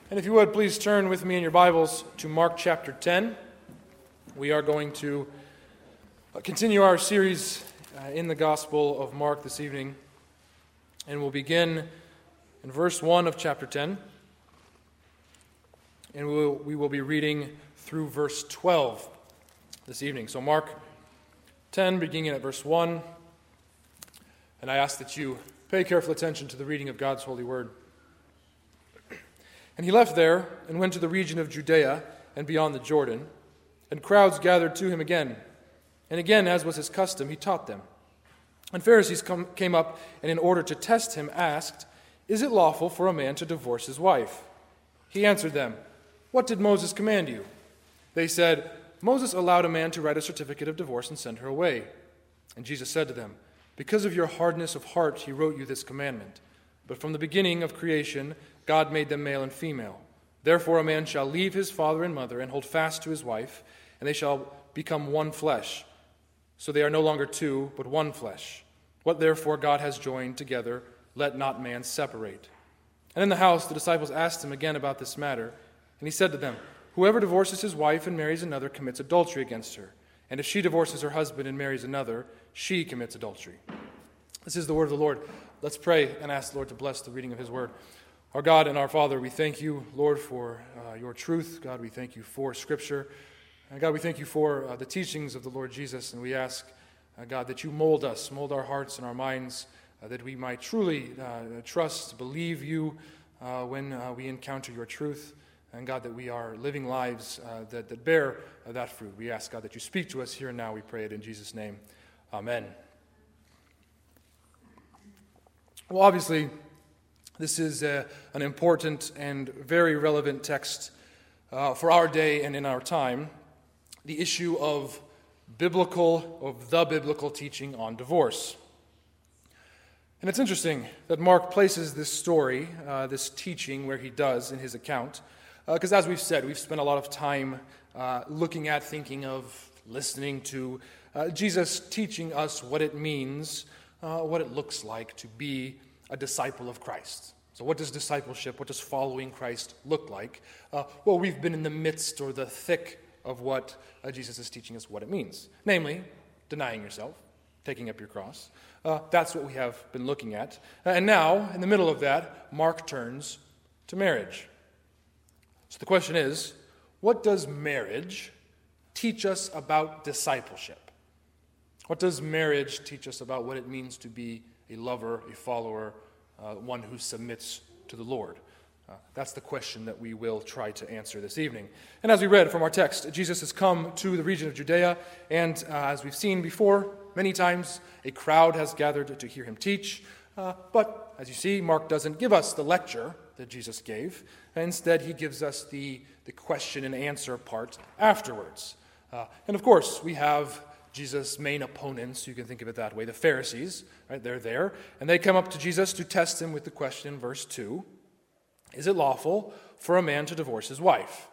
And if you would, please turn with me in your Bibles to Mark chapter 10. We are going to continue our series in the Gospel of Mark this evening. And we'll begin in verse 1 of chapter 10. And we will be reading through verse 12 this evening. So Mark 10, beginning at verse 1. And I ask that you pay careful attention to the reading of God's holy word. And he left there and went to the region of Judea and beyond the Jordan, and crowds gathered to him again. And again, as was his custom, he taught them. And Pharisees came up, and in order to test him, asked, "Is it lawful for a man to divorce his wife?" He answered them, "What did Moses command you?" They said, "Moses allowed a man to write a certificate of divorce and send her away." And Jesus said to them, "Because of your hardness of heart, he wrote you this commandment. But from the beginning of creation, God made them male and female. Therefore a man shall leave his father and mother and hold fast to his wife, and they shall become one flesh. So they are no longer two, but one flesh. What therefore God has joined together, let not man separate." And in the house the disciples asked him again about this matter, and he said to them, "Whoever divorces his wife and marries another commits adultery against her. And if she divorces her husband and marries another, she commits adultery." This is the word of the Lord. Let's pray and ask the Lord to bless the reading of his word. Our God and our Father, we thank you, Lord, for your truth. God, we thank you for Scripture. And God, we thank you for the teachings of the Lord Jesus. And we ask, God, that you mold us, mold our hearts and our minds, that we might truly trust, believe you when we encounter your truth. And God, that we are living lives that bear that fruit. We ask, God, that you speak to us here and now. We pray it in Jesus' name. Amen. Well, obviously, this is an important and very relevant text for our day and in our time, the issue of the biblical teaching on divorce. And it's interesting that Mark places this story, this teaching, where he does in his account, because as we've said, we've spent a lot of time looking at, thinking of, listening to Jesus teaching us what it means, what it looks like to be a disciple of Christ. So what does discipleship, what does following Christ look like? Well, we've been in the midst or the thick of what Jesus is teaching us what it means. Namely, denying yourself, taking up your cross. That's what we have been looking at. And now, in the middle of that, Mark turns to marriage. So the question is, what does marriage teach us about discipleship? What does marriage teach us about what it means to be a lover, a follower, one who submits to the Lord? That's the question that we will try to answer this evening. And as we read from our text, Jesus has come to the region of Judea, and as we've seen before, many times a crowd has gathered to hear him teach. But as you see, Mark doesn't give us the lecture that Jesus gave. Instead, he gives us the question and answer part afterwards. And of course, we have Jesus' main opponents, you can think of it that way, the Pharisees, right? They're there, and they come up to Jesus to test him with the question in verse 2, "Is it lawful for a man to divorce his wife?"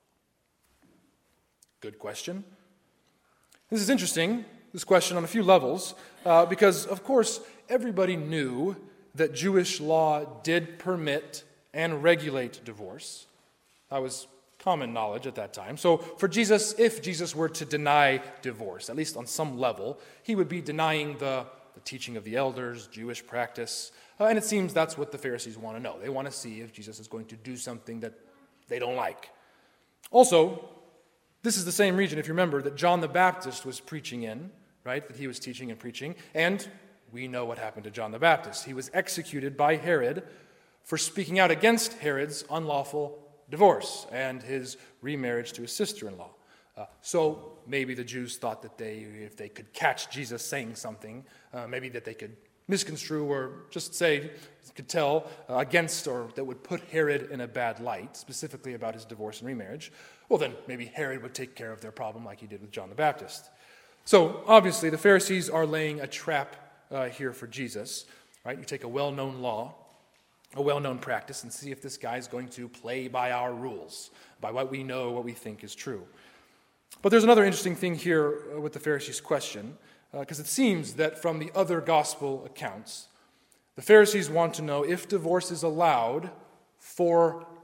Good question. This is interesting, this question on a few levels, because, of course, everybody knew that Jewish law did permit and regulate divorce. That was common knowledge at that time. So for Jesus, if Jesus were to deny divorce, at least on some level, he would be denying the teaching of the elders, Jewish practice. And it seems that's what the Pharisees want to know. They want to see if Jesus is going to do something that they don't like. Also, this is the same region, if you remember, that John the Baptist was preaching in, right? That he was teaching and preaching. And we know what happened to John the Baptist. He was executed by Herod for speaking out against Herod's unlawful divorce and his remarriage to his sister-in-law. So maybe the Jews thought that if they could catch Jesus saying something, maybe that they could misconstrue or just say, could tell against, or that would put Herod in a bad light, specifically about his divorce and remarriage. Well, then maybe Herod would take care of their problem like he did with John the Baptist. So obviously the Pharisees are laying a trap here for Jesus, right? You take a well-known law, a well-known practice, and see if this guy is going to play by our rules, by what we know, what we think is true. But there's another interesting thing here with the Pharisees' question, because it seems that from the other gospel accounts, the Pharisees want to know if divorce is allowed for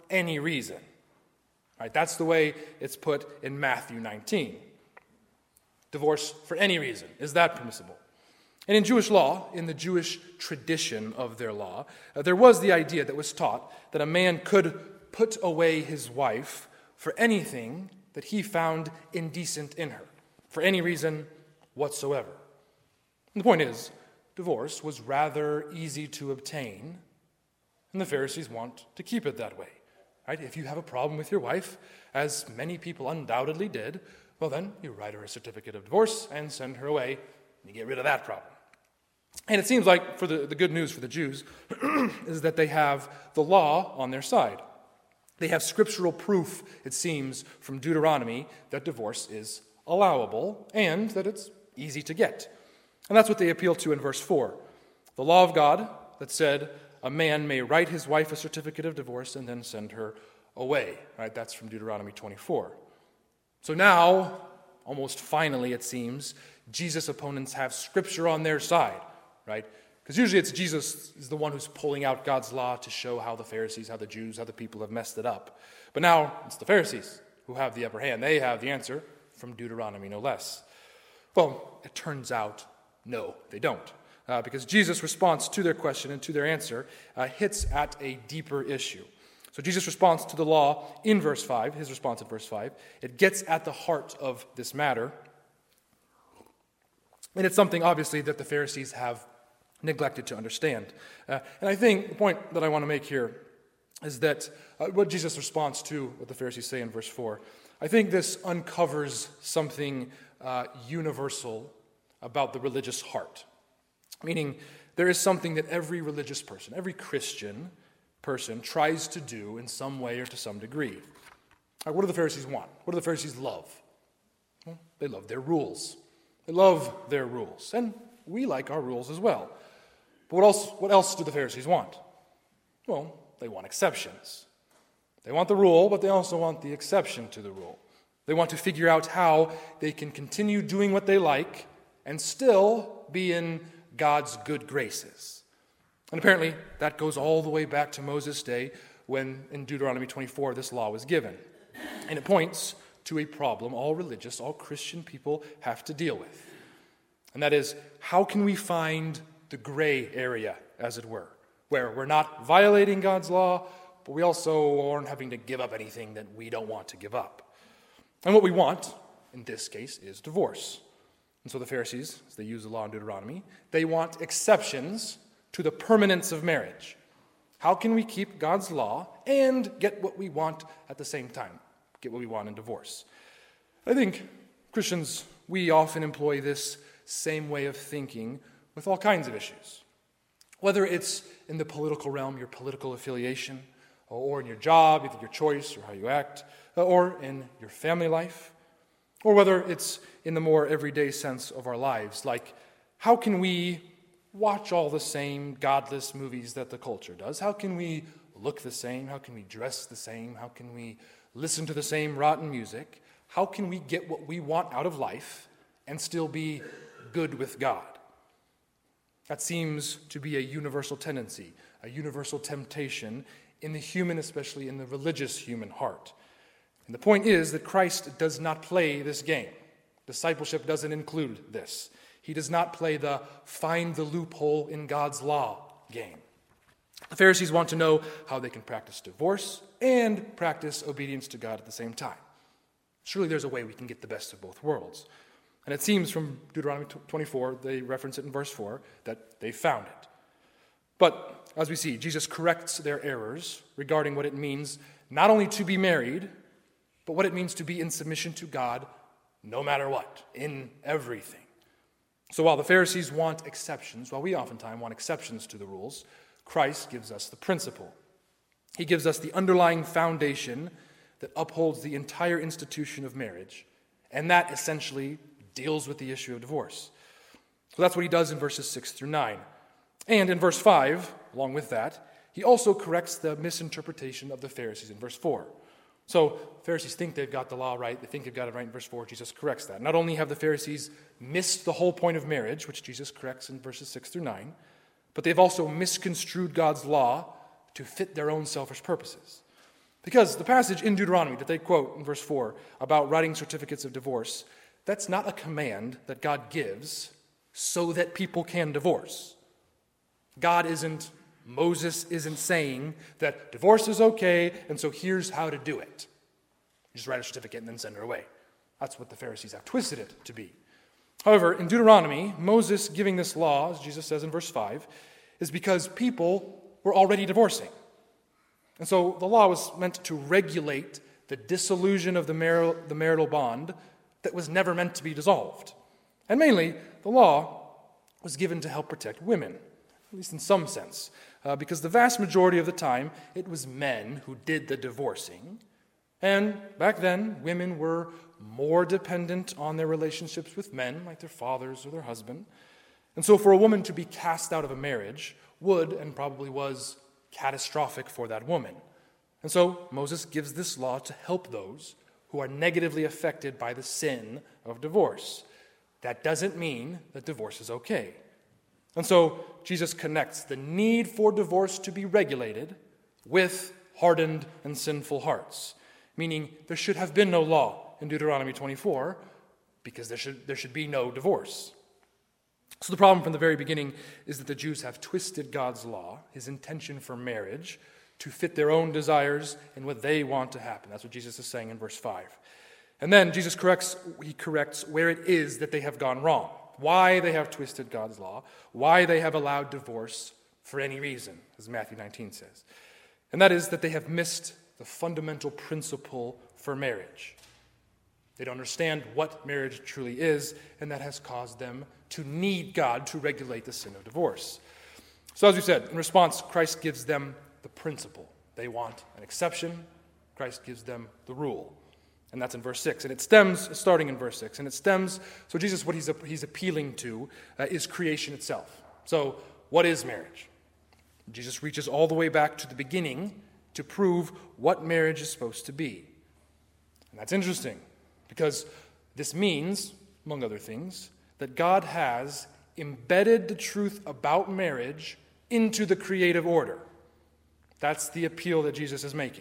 any reason. Right? That's the way it's put in Matthew 19. Divorce for any reason. Is that permissible? And in Jewish law, in the Jewish tradition of their law, there was the idea that was taught that a man could put away his wife for anything that he found indecent in her, for any reason whatsoever. And the point is, divorce was rather easy to obtain, and the Pharisees want to keep it that way. Right? If you have a problem with your wife, as many people undoubtedly did, well then you write her a certificate of divorce and send her away, and you get rid of that problem. And it seems like for the good news for the Jews is that they have the law on their side. They have scriptural proof, it seems, from Deuteronomy that divorce is allowable and that it's easy to get. And that's what they appeal to in verse 4. The law of God that said a man may write his wife a certificate of divorce and then send her away. Right? That's from Deuteronomy 24. So now, almost finally it seems, Jesus' opponents have scripture on their side. Right? Because usually it's Jesus is the one who's pulling out God's law to show how the Pharisees, how the Jews, how the people have messed it up. But now it's the Pharisees who have the upper hand. They have the answer from Deuteronomy, no less. Well, it turns out, no, they don't. Because Jesus' response to their question and to their answer hits at a deeper issue. So Jesus' response to the law in verse 5, his response in verse 5, it gets at the heart of this matter. And it's something, obviously, that the Pharisees have neglected to understand. And I think the point that I want to make here is that what Jesus responds to what the Pharisees say in verse 4, I think this uncovers something universal about the religious heart. Meaning, there is something that every religious person, every Christian person tries to do in some way or to some degree. What do the Pharisees want? What do the Pharisees love? Well, they love their rules. They love their rules. And we like our rules as well. But what else do the Pharisees want? Well, they want exceptions. They want the rule, but they also want the exception to the rule. They want to figure out how they can continue doing what they like and still be in God's good graces. And apparently, that goes all the way back to Moses' day when, in Deuteronomy 24, this law was given. And it points to a problem all religious, all Christian people have to deal with. And that is, how can we find the gray area, as it were, where we're not violating God's law, but we also aren't having to give up anything that we don't want to give up. And what we want, in this case, is divorce. And so the Pharisees, as they use the law in Deuteronomy, they want exceptions to the permanence of marriage. How can we keep God's law and get what we want at the same time? Get what we want in divorce. I think Christians, we often employ this same way of thinking with all kinds of issues. Whether it's in the political realm, your political affiliation, or in your job, either your choice or how you act, or in your family life, or whether it's in the more everyday sense of our lives, like how can we watch all the same godless movies that the culture does? How can we look the same? How can we dress the same? How can we listen to the same rotten music? How can we get what we want out of life and still be good with God? That seems to be a universal tendency, a universal temptation in the human, especially in the religious human heart. And the point is that Christ does not play this game. Discipleship doesn't include this. He does not play the find the loophole in God's law game. The Pharisees want to know how they can practice divorce and practice obedience to God at the same time. Surely there's a way we can get the best of both worlds. And it seems from Deuteronomy 24, they reference it in verse 4, that they found it. But as we see, Jesus corrects their errors regarding what it means not only to be married, but what it means to be in submission to God no matter what, in everything. So while the Pharisees want exceptions, while we oftentimes want exceptions to the rules, Christ gives us the principle. He gives us the underlying foundation that upholds the entire institution of marriage, and that essentially deals with the issue of divorce. So that's what he does in verses 6 through 9. And in verse 5, along with that, he also corrects the misinterpretation of the Pharisees in verse 4. So Pharisees think they've got the law right. They think they've got it right in verse 4. Jesus corrects that. Not only have the Pharisees missed the whole point of marriage, which Jesus corrects in verses 6 through 9, but they've also misconstrued God's law to fit their own selfish purposes. Because the passage in Deuteronomy that they quote in verse 4 about writing certificates of divorce, that's not a command that God gives so that people can divorce. Moses isn't saying that divorce is okay, and so here's how to do it. You just write a certificate and then send her away. That's what the Pharisees have twisted it to be. However, in Deuteronomy, Moses giving this law, as Jesus says in verse 5, is because people were already divorcing. And so the law was meant to regulate the dissolution of the marital bond that was never meant to be dissolved. And mainly, the law was given to help protect women, at least in some sense, because the vast majority of the time, it was men who did the divorcing. And back then, women were more dependent on their relationships with men, like their fathers or their husband. And so for a woman to be cast out of a marriage would, and probably was, catastrophic for that woman. And so Moses gives this law to help those who are negatively affected by the sin of divorce. That doesn't mean that divorce is okay. And so Jesus connects the need for divorce to be regulated with hardened and sinful hearts, meaning there should have been no law in Deuteronomy 24 because there should be no divorce. So the problem from the very beginning is that the Jews have twisted God's law, his intention for marriage, to fit their own desires and what they want to happen. That's what Jesus is saying in verse 5. And then Jesus corrects where it is that they have gone wrong, why they have twisted God's law, why they have allowed divorce for any reason, as Matthew 19 says. And that is that they have missed the fundamental principle for marriage. They don't understand what marriage truly is, and that has caused them to need God to regulate the sin of divorce. So as we said, in response, Christ gives them the principle. They want an exception. Christ gives them the rule. And that's in verse 6. And it stems, starting in verse 6, and it stems, so Jesus, what he's appealing to is creation itself. So what is marriage? Jesus reaches all the way back to the beginning to prove what marriage is supposed to be. And that's interesting, because this means, among other things, that God has embedded the truth about marriage into the creative order. That's the appeal that Jesus is making.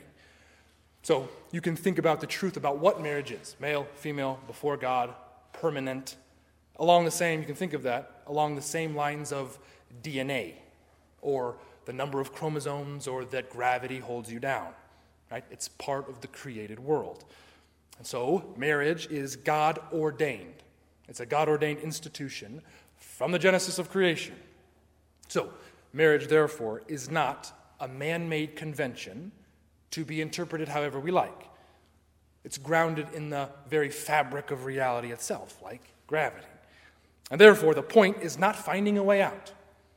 So you can think about the truth about what marriage is. Male, female, before God, permanent. You can think of that along the same lines of DNA, or the number of chromosomes, or that gravity holds you down. Right? It's part of the created world. And so marriage is God-ordained. It's a God-ordained institution from the genesis of creation. So marriage, therefore, is not a man-made convention to be interpreted however we like. It's grounded in the very fabric of reality itself, like gravity. And therefore, the point is not finding a way out.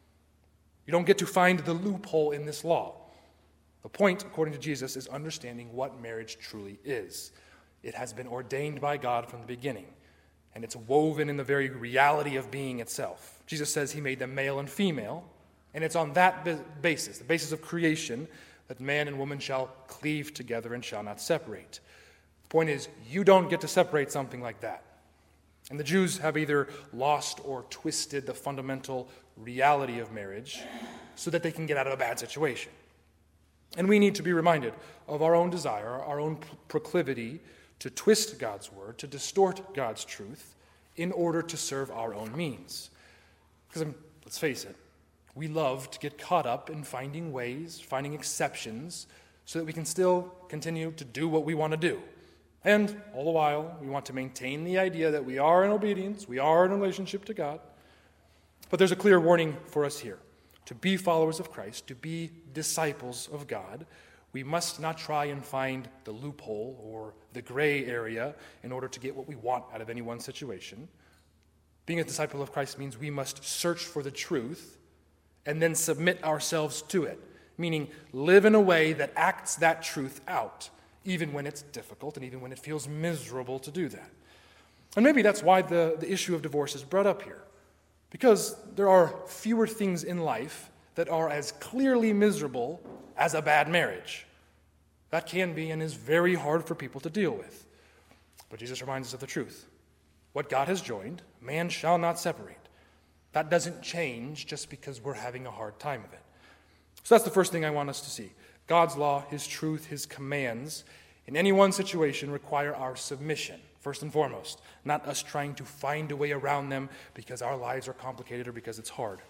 You don't get to find the loophole in this law. The point, according to Jesus, is understanding what marriage truly is. It has been ordained by God from the beginning, and it's woven in the very reality of being itself. Jesus says he made them male and female, and it's on that basis, the basis of creation, that man and woman shall cleave together and shall not separate. The point is, you don't get to separate something like that. And the Jews have either lost or twisted the fundamental reality of marriage so that they can get out of a bad situation. And we need to be reminded of our own desire, our own proclivity to twist God's word, to distort God's truth in order to serve our own means. Because let's face it, we love to get caught up in finding ways, finding exceptions, so that we can still continue to do what we want to do. And all the while, we want to maintain the idea that we are in obedience, we are in relationship to God. But there's a clear warning for us here. To be followers of Christ, to be disciples of God, we must not try and find the loophole or the gray area in order to get what we want out of any one situation. Being a disciple of Christ means we must search for the truth and then submit ourselves to it, meaning live in a way that acts that truth out, even when it's difficult and even when it feels miserable to do that. And maybe that's why the issue of divorce is brought up here, because there are fewer things in life that are as clearly miserable as a bad marriage. That can be and is very hard for people to deal with. But Jesus reminds us of the truth. What God has joined, man shall not separate. That doesn't change just because we're having a hard time of it. So that's the first thing I want us to see. God's law, his truth, his commands, in any one situation require our submission, first and foremost, not us trying to find a way around them because our lives are complicated or because it's hard.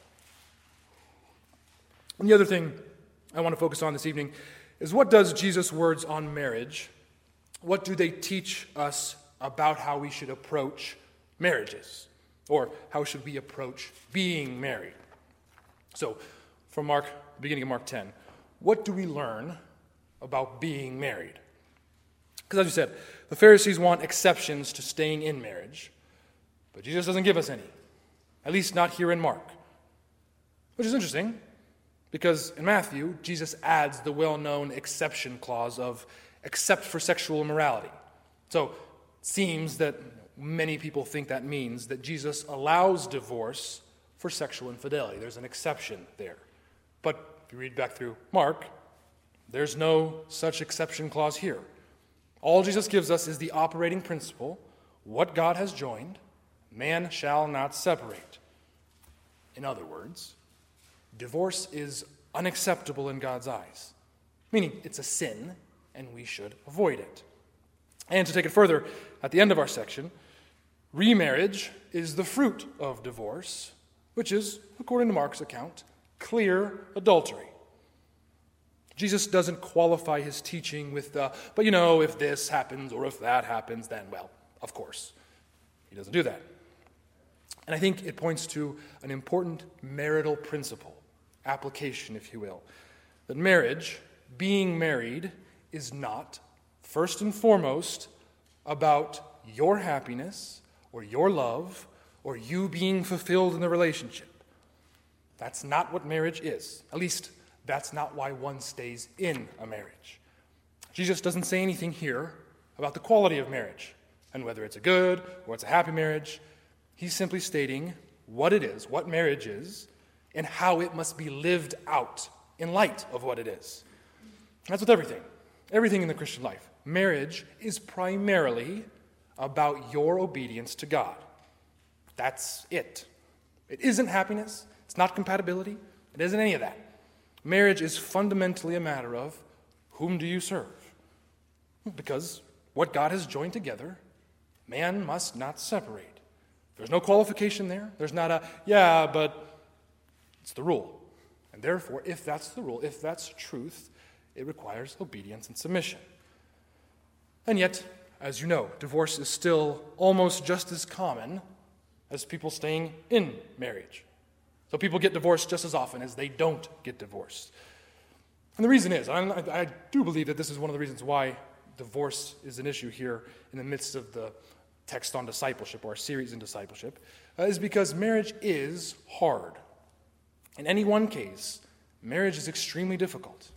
And the other thing I want to focus on this evening is, what does Jesus' words on marriage, what do they teach us about how we should approach marriages? Or how should we approach being married? So, from the beginning of Mark 10, what do we learn about being married? Because as you said, the Pharisees want exceptions to staying in marriage, but Jesus doesn't give us any, at least not here in Mark. Which is interesting, because in Matthew, Jesus adds the well-known exception clause of except for sexual immorality. So it seems that many people think that means that Jesus allows divorce for sexual infidelity. There's an exception there. But if you read back through Mark, there's no such exception clause here. All Jesus gives us is the operating principle: what God has joined, man shall not separate. In other words, divorce is unacceptable in God's eyes, meaning it's a sin and we should avoid it. And to take it further, at the end of our section, remarriage is the fruit of divorce, which is, according to Mark's account, clear adultery. Jesus doesn't qualify his teaching with but if this happens or if that happens, then, well, of course. He doesn't do that. And I think it points to an important marital principle, application, if you will, that marriage, being married, is not, first and foremost, about your happiness or your love or you being fulfilled in the relationship. That's not what marriage is. At least, that's not why one stays in a marriage. Jesus doesn't say anything here about the quality of marriage and whether it's a good or it's a happy marriage. He's simply stating what it is, what marriage is, and how it must be lived out in light of what it is. That's with everything. Everything in the Christian life. Marriage is primarily about your obedience to God. That's it. It isn't happiness. It's not compatibility. It isn't any of that. Marriage is fundamentally a matter of whom do you serve? Because what God has joined together, man must not separate. There's no qualification there. There's not but it's the rule. And therefore, if that's the rule, if that's truth, it requires obedience and submission. And yet, as you know, divorce is still almost just as common as people staying in marriage. So people get divorced just as often as they don't get divorced. And the reason is, I do believe that this is one of the reasons why divorce is an issue here in the midst of the text on discipleship, or our series in discipleship, is because marriage is hard. In any one case, marriage is extremely difficult.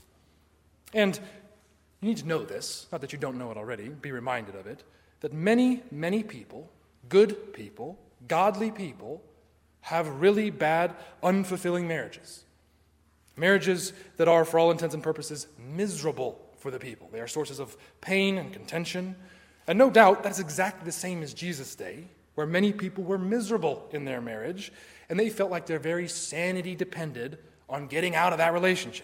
And you need to know this, not that you don't know it already, be reminded of it, that many, many people, good people, godly people, have really bad, unfulfilling marriages. Marriages that are, for all intents and purposes, miserable for the people. They are sources of pain and contention. And no doubt that's exactly the same as Jesus' day, where many people were miserable in their marriage, and they felt like their very sanity depended on getting out of that relationship.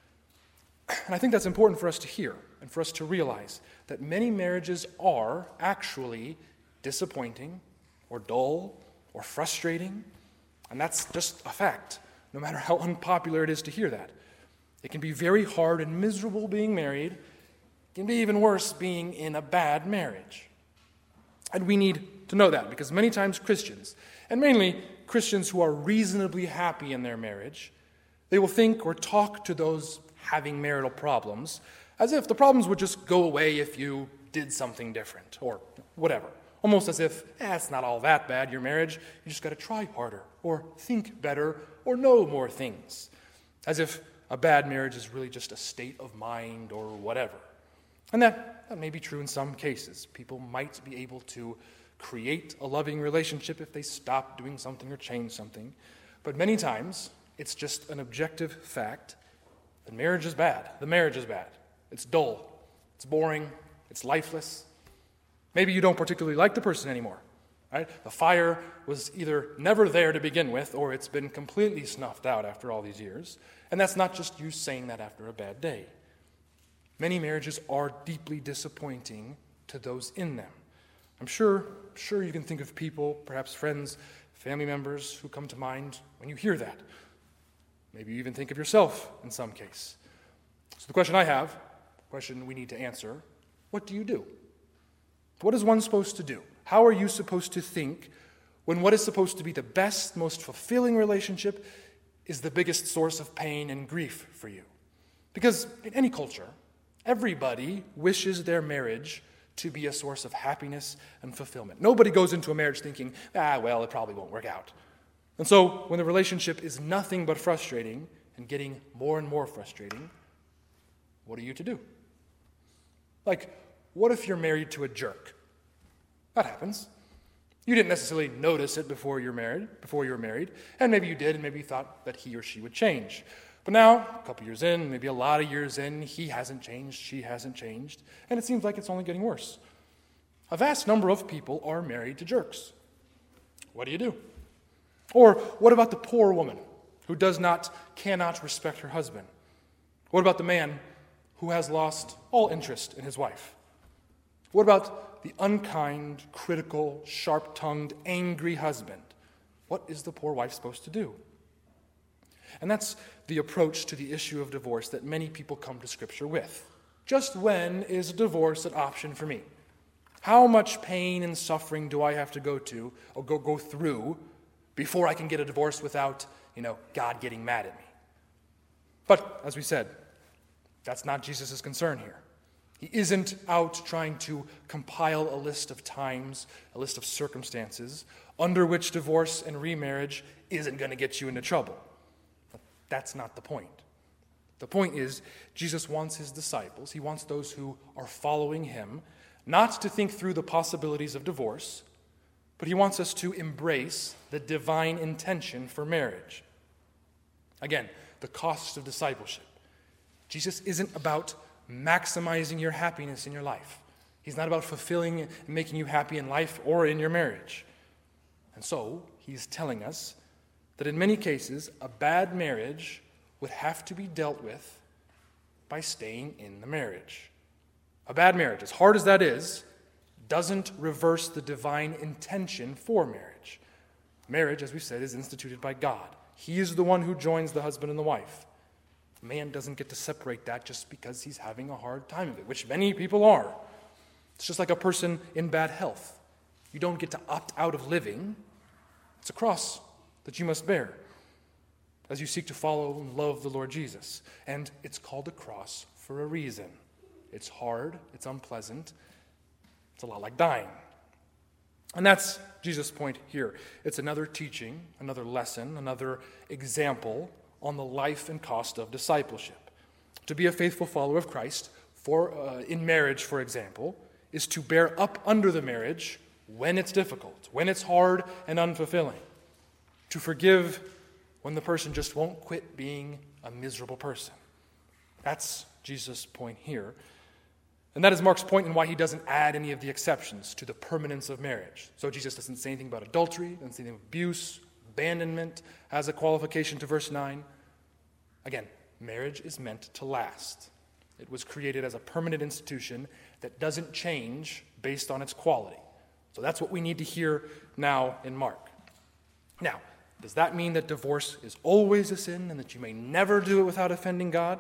And I think that's important for us to hear and for us to realize that many marriages are actually disappointing or dull or frustrating, and that's just a fact, no matter how unpopular it is to hear that. It can be very hard and miserable being married. It can be even worse being in a bad marriage. And we need to know that, because many times Christians, and mainly Christians who are reasonably happy in their marriage, they will think or talk to those having marital problems as if the problems would just go away if you did something different or whatever. Almost as if, it's not all that bad, your marriage. You just got to try harder or think better or know more things. As if a bad marriage is really just a state of mind or whatever. And that may be true in some cases. People might be able to create a loving relationship if they stop doing something or change something. But many times, it's just an objective fact that marriage is bad. The marriage is bad. It's dull. It's boring. It's lifeless. Maybe you don't particularly like the person anymore. Right? The fire was either never there to begin with, or it's been completely snuffed out after all these years. And that's not just you saying that after a bad day. Many marriages are deeply disappointing to those in them. I'm sure you can think of people, perhaps friends, family members, who come to mind when you hear that. Maybe you even think of yourself in some case. So the question I have, the question we need to answer, what do you do? What is one supposed to do? How are you supposed to think when what is supposed to be the best, most fulfilling relationship is the biggest source of pain and grief for you? Because in any culture, everybody wishes their marriage to be a source of happiness and fulfillment. Nobody goes into a marriage thinking, it probably won't work out. And so when the relationship is nothing but frustrating and getting more and more frustrating, what are you to do? Like, what if you're married to a jerk? That happens. You didn't necessarily notice it before you were married, and maybe you did, and maybe you thought that he or she would change. But now, a couple years in, maybe a lot of years in, he hasn't changed, she hasn't changed, and it seems like it's only getting worse. A vast number of people are married to jerks. What do you do? Or what about the poor woman who cannot respect her husband? What about the man who has lost all interest in his wife? What about the unkind, critical, sharp-tongued, angry husband? What is the poor wife supposed to do? And that's the approach to the issue of divorce that many people come to Scripture with. Just when is divorce an option for me? How much pain and suffering do I have to go through before I can get a divorce without, God getting mad at me? But, as we said, that's not Jesus' concern here. He isn't out trying to compile a list of times, a list of circumstances, under which divorce and remarriage isn't going to get you into trouble. But that's not the point. The point is, Jesus wants his disciples, he wants those who are following him, not to think through the possibilities of divorce, but he wants us to embrace the divine intention for marriage. Again, the cost of discipleship. Jesus isn't about maximizing your happiness in your life. He's not about fulfilling and making you happy in life or in your marriage. And so, he's telling us that in many cases, a bad marriage would have to be dealt with by staying in the marriage. A bad marriage, as hard as that is, doesn't reverse the divine intention for marriage. Marriage, as we said, is instituted by God. He is the one who joins the husband and the wife. Man doesn't get to separate that just because he's having a hard time of it, which many people are. It's just like a person in bad health. You don't get to opt out of living. It's a cross that you must bear as you seek to follow and love the Lord Jesus. And it's called a cross for a reason. It's hard, it's unpleasant, it's a lot like dying. And that's Jesus' point here. It's another teaching, another lesson, another example on the life and cost of discipleship. To be a faithful follower of Christ, in marriage, for example, is to bear up under the marriage when it's difficult, when it's hard and unfulfilling. To forgive when the person just won't quit being a miserable person. That's Jesus' point here. And that is Mark's point in why he doesn't add any of the exceptions to the permanence of marriage. So Jesus doesn't say anything about adultery, doesn't say anything about abuse, abandonment as a qualification to verse 9. Again, marriage is meant to last. It was created as a permanent institution that doesn't change based on its quality. So that's what we need to hear now in Mark. Now, does that mean that divorce is always a sin and that you may never do it without offending God?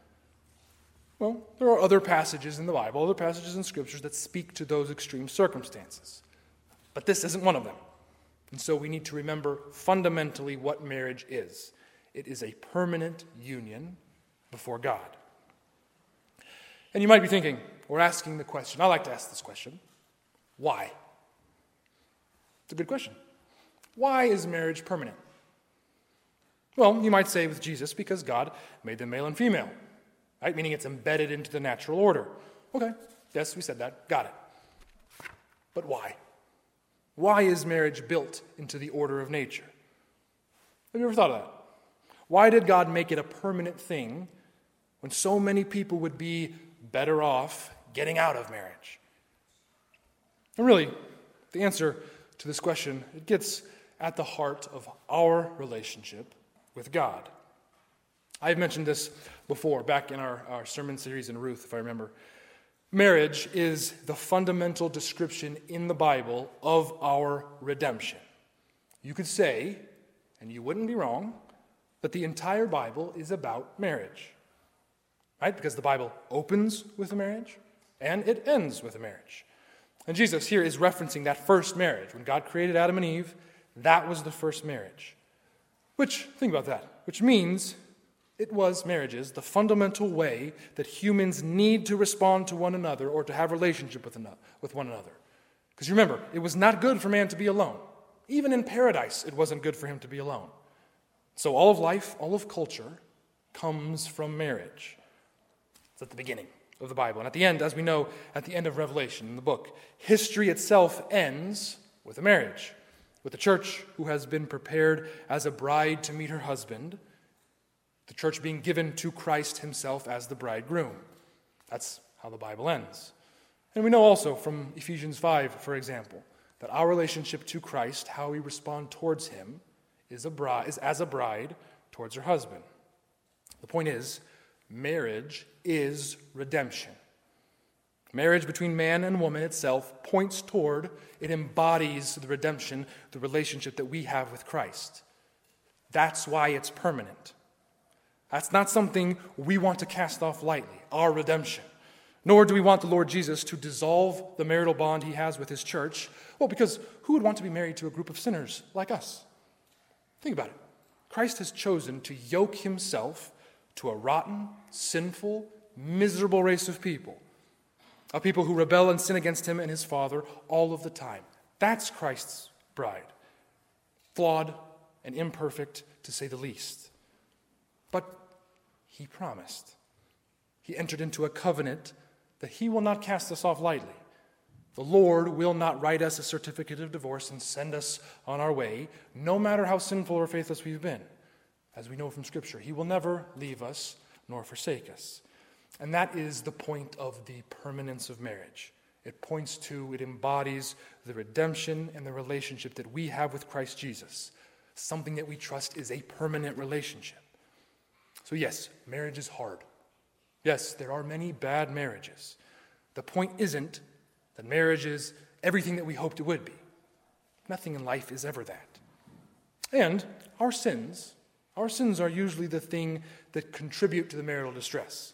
Well, there are other passages in the Bible, other passages in Scriptures that speak to those extreme circumstances. But this isn't one of them. And so we need to remember fundamentally what marriage is. It is a permanent union before God. And you might be thinking, or asking the question, I like to ask this question, why? It's a good question. Why is marriage permanent? Well, you might say with Jesus, because God made them male and female. Right? Meaning it's embedded into the natural order. Okay, yes, we said that. Got it. But why? Why is marriage built into the order of nature? Have you ever thought of that? Why did God make it a permanent thing when so many people would be better off getting out of marriage? And really, the answer to this question, it gets at the heart of our relationship with God. I've mentioned this before, back in our sermon series in Ruth, if I remember. Marriage is the fundamental description in the Bible of our redemption. You could say, and you wouldn't be wrong, that the entire Bible is about marriage. Right? Because the Bible opens with a marriage, and it ends with a marriage. And Jesus here is referencing that first marriage. When God created Adam and Eve, that was the first marriage. Think about that, which means it was marriages, the fundamental way that humans need to respond to one another or to have relationship with one another. Because remember, it was not good for man to be alone. Even in paradise, it wasn't good for him to be alone. So all of life, all of culture, comes from marriage. It's at the beginning of the Bible. And at the end, as we know, at the end of Revelation in the book, history itself ends with a marriage, with the church who has been prepared as a bride to meet her husband, the church being given to Christ himself as the bridegroom. That's how the Bible ends. And we know also from Ephesians 5, for example, that our relationship to Christ, how we respond towards him, is as a bride towards her husband. The point is, marriage is redemption. Marriage between man and woman itself points toward, it embodies the redemption, the relationship that we have with Christ. That's why it's permanent. That's not something we want to cast off lightly, our redemption. Nor do we want the Lord Jesus to dissolve the marital bond he has with his church. Well, because who would want to be married to a group of sinners like us? Think about it. Christ has chosen to yoke himself to a rotten, sinful, miserable race of people who rebel and sin against him and his Father all of the time. That's Christ's bride. Flawed and imperfect, to say the least. But he promised. He entered into a covenant that he will not cast us off lightly. The Lord will not write us a certificate of divorce and send us on our way, no matter how sinful or faithless we've been. As we know from Scripture, he will never leave us nor forsake us. And that is the point of the permanence of marriage. It embodies the redemption and the relationship that we have with Christ Jesus, something that we trust is a permanent relationship. So yes, marriage is hard. Yes, there are many bad marriages. The point isn't that marriage is everything that we hoped it would be. Nothing in life is ever that. And our sins are usually the thing that contribute to the marital distress.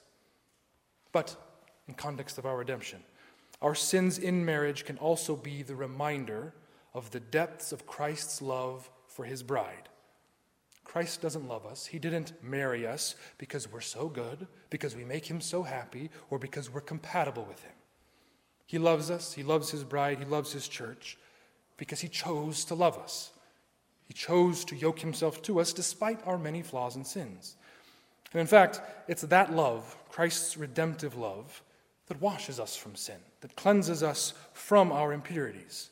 But in context of our redemption, our sins in marriage can also be the reminder of the depths of Christ's love for his bride. Christ doesn't love us. He didn't marry us because we're so good, because we make him so happy, or because we're compatible with him. He loves us. He loves his bride. He loves his church because he chose to love us. He chose to yoke himself to us despite our many flaws and sins. And in fact, it's that love, Christ's redemptive love, that washes us from sin, that cleanses us from our impurities.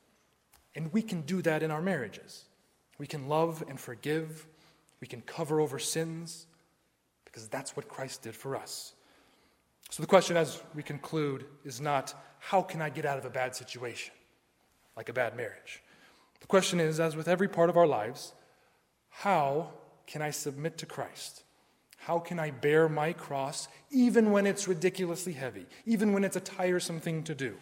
And we can do that in our marriages. We can love and forgive. We can cover over sins because that's what Christ did for us. So the question as we conclude is not, how can I get out of a bad situation, like a bad marriage? The question is, as with every part of our lives, how can I submit to Christ? How can I bear my cross even when it's ridiculously heavy, even when it's a tiresome thing to do?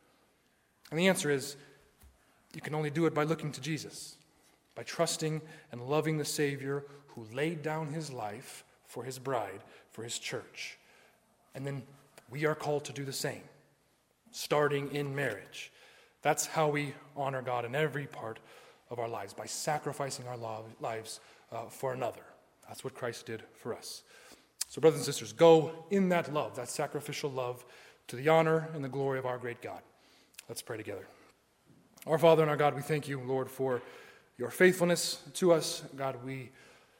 And the answer is, you can only do it by looking to Jesus, by trusting and loving the Savior who laid down his life for his bride, for his church. And then we are called to do the same, starting in marriage. That's how we honor God in every part of our lives, by sacrificing our lives for another. That's what Christ did for us. So brothers and sisters, go in that love, that sacrificial love, to the honor and the glory of our great God. Let's pray together. Our Father and our God, we thank you, Lord, for your faithfulness to us. God, we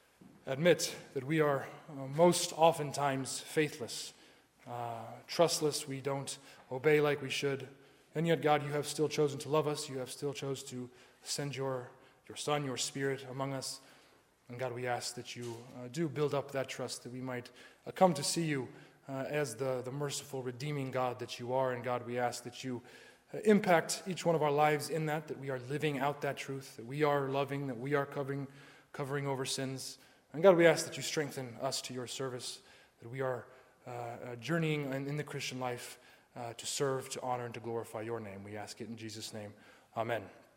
admit that we are most oftentimes faithless, trustless. We don't obey like we should. And yet, God, you have still chosen to love us. You have still chosen to send your Son, your Spirit among us. And God, we ask that you do build up that trust, that we might come to see you as the merciful, redeeming God that you are. And God, we ask that you impact each one of our lives in that we are living out that truth, that we are loving, that we are covering over sins. And God, we ask that you strengthen us to your service, that we are journeying in the Christian life to serve, to honor, and to glorify your name. We ask it in Jesus' name. Amen.